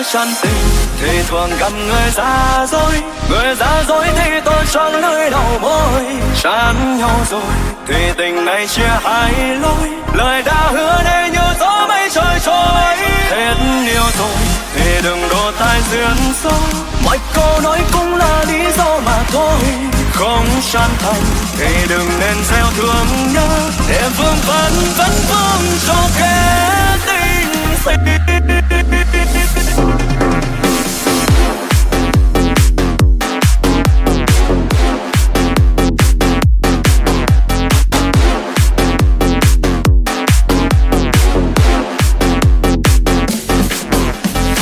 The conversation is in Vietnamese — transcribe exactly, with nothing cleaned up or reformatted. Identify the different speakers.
Speaker 1: chân tình thì thường gặp người giả dối, người giả dối thì tôi choáng lưỡi đầu môi. Chán nhau rồi thì tình này chia hai lối, lời đã hứa đây như gió mây trôi trôi. Hết yêu rồi thì đừng đổ tai duyên số, mọi câu nói cũng là lý do mà thôi. Không chân thành thì đừng nên gieo thương nhớ, để vương vấn vấn vương cho kẻ tình xinh.